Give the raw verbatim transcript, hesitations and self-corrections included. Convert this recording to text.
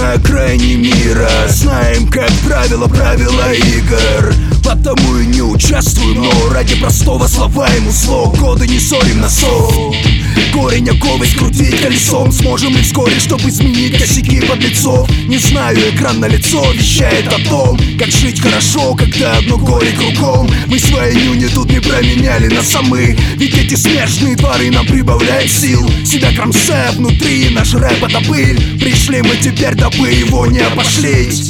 на окраине мира. Знаем, как правило, правила игр, потому и не участвуем, но ради простого слова ему зло. Годы не ссорим на сон. Корень оковы скрутить колесом. Сможем ли вскоре, чтобы изменить косяки подлецов? Не знаю, экран на лицо вещает о том, как жить хорошо, когда одно горе кругом. Мы свои нюни тут не променяли на самы, ведь эти смешные дворы нам прибавляют сил. Себя кромсая внутри, наш рэп это пыль. Пришли мы теперь, дабы его не опошлить.